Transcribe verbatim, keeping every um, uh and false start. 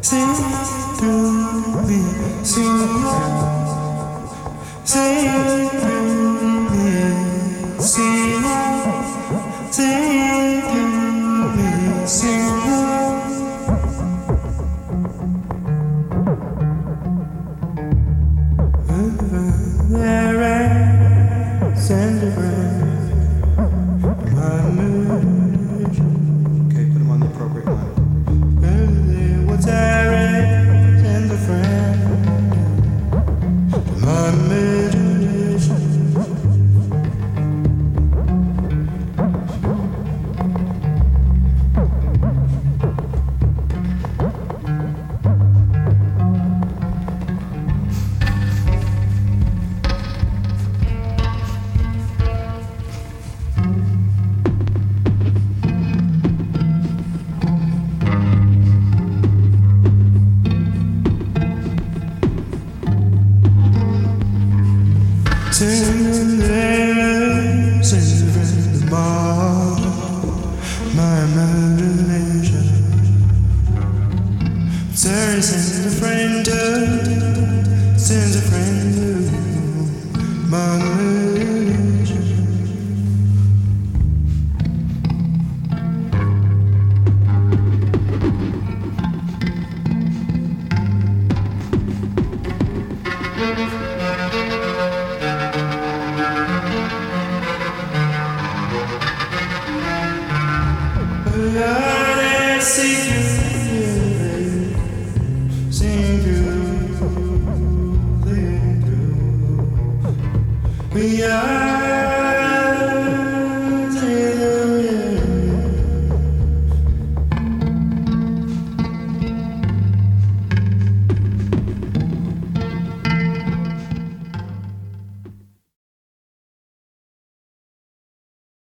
Sing through me, sing, sing through me, sing, sing through me, sing. There send a friend, my mood. Okay, put him on the appropriate line. What's that? Send a friend, my mood. Sing there, sing the bar, my imagination. Sorry, send a friend to, send a friend to, my